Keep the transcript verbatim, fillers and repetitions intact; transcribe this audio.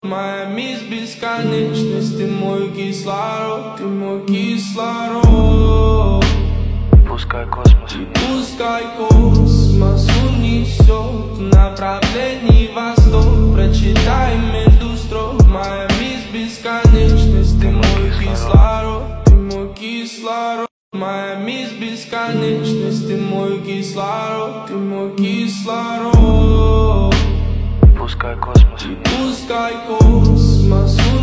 Моя мисс бесконечность, ты мой кислород, ты мой кислород. Пускай космос, пускай космос унесет в направлении восток. Прочитай между строк. Моя мисс бесконечность, ты мой кислород, ты мой кислород. Моя мисс бесконечность, ты мой кислород, ты мой кислород. пускай космос, пускай космос